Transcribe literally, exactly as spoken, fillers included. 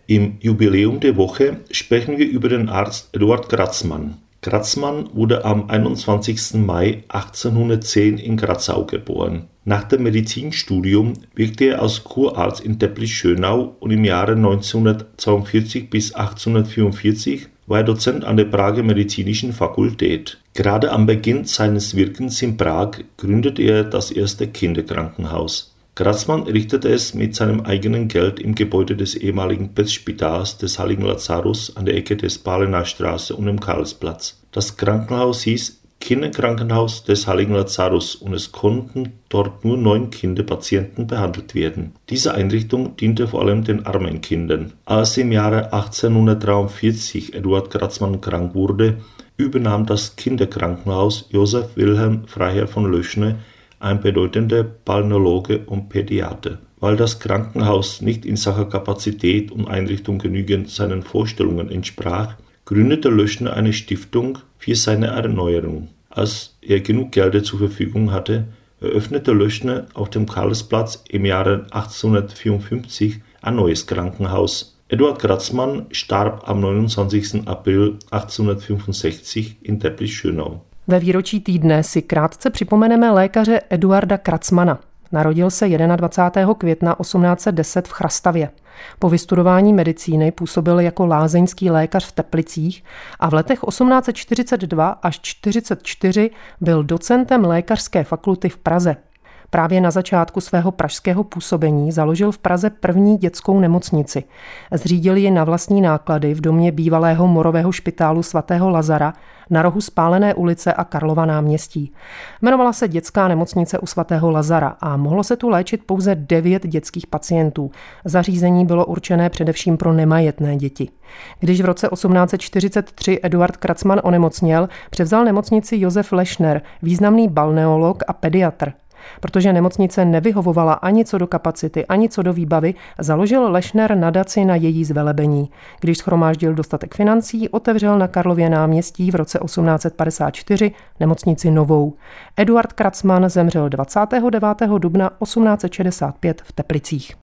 Im Jubiläum der Woche sprechen wir über den Arzt Eduard Kratzmann. Kratzmann wurde am einundzwanzigsten Mai achtzehnhundertzehn in Gratzau geboren. Nach dem Medizinstudium wirkte er als Kurarzt in Teplice-Schönau und im Jahre neunzehnhundertzweiundvierzig bis achtzehnhundertvierundvierzig war er Dozent an der Prager Medizinischen Fakultät. Gerade am Beginn seines Wirkens in Prag gründete er das erste Kinderkrankenhaus. Kratzmann richtete es mit seinem eigenen Geld im Gebäude des ehemaligen Pestspitals des Heiligen Lazarus an der Ecke der Spalener Straße und dem Karlsplatz. Das Krankenhaus hieß Kinderkrankenhaus des Heiligen Lazarus und es konnten dort nur neun Kinderpatienten behandelt werden. Diese Einrichtung diente vor allem den armen Kindern. Als im Jahre achtzehnhundertdreiundvierzig Eduard Kratzmann krank wurde, übernahm das Kinderkrankenhaus Josef Wilhelm Freiherr von Löschne, ein bedeutender Balneologe und Pädiater. Weil das Krankenhaus nicht in Sachen Kapazität und Einrichtung genügend seinen Vorstellungen entsprach, gründete Löschne eine Stiftung für seine Erneuerung. Als er genug Gelder zur Verfügung hatte, eröffnete Löschne auf dem Karlsplatz im Jahre achtzehnhundertvierundfünfzig ein neues Krankenhaus. Eduard Kratzmann starb am neunundzwanzigsten April achtzehnhundertfünfundsechzig in Teplice-Schönau. Ve výročí týdne si krátce připomeneme lékaře Eduarda Kratzmana. Narodil se dvacátého prvního května osmnáct set deset v Chrastavě. Po vystudování medicíny působil jako lázeňský lékař v Teplicích a v letech osmnáct set čtyřicet dva až čtyřicet čtyři byl docentem lékařské fakulty v Praze. Právě na začátku svého pražského působení založil v Praze první dětskou nemocnici. Zřídil ji na vlastní náklady v domě bývalého morového špitálu svatého Lazara na rohu Spálené ulice a Karlova náměstí. Jmenovala se dětská nemocnice u svatého Lazara a mohlo se tu léčit pouze devět dětských pacientů. Zařízení bylo určené především pro nemajetné děti. Když v roce osmnáct set čtyřicet tři Eduard Kratzmann onemocněl, převzal nemocnici Josef Lešner, významný balneolog a pediatr. Protože nemocnice nevyhovovala ani co do kapacity, ani co do výbavy, založil Lešner nadaci na její zvelebení. Když shromáždil dostatek financí, otevřel na Karlově náměstí v roce osmnáct set padesát čtyři nemocnici novou. Eduard Kratzmann zemřel dvacátého devátého dubna osmnáct set šedesát pět v Teplicích.